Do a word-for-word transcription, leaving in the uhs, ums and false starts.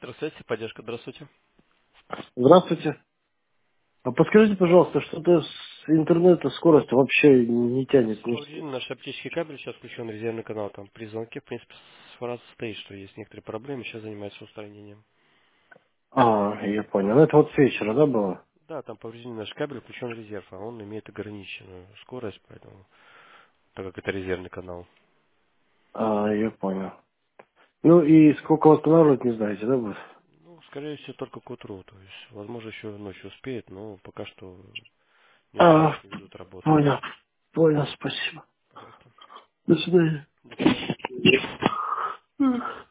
Здравствуйте, поддержка, здравствуйте. Здравствуйте. А подскажите, пожалуйста, что-то с интернета скорость вообще не тянет. Не- Поврежден наш оптический кабель, сейчас включен резервный канал, там при звонке, в принципе, сразу стоит, что есть некоторые проблемы, сейчас занимается устранением. А, я понял. Ну, это вот с вечера, да, было? Да, там поврежден наш кабель, включен резерв, а он имеет ограниченную скорость, поэтому, так как это резервный канал. А, я понял. Ну и сколько восстанавливать, не знаете, да, будет? Ну, скорее всего, только к утру, то есть, возможно, еще ночью успеет, но пока что не А, успевают, не ведут работу. понял. Понял, спасибо. Пожалуйста. До свидания. До свидания.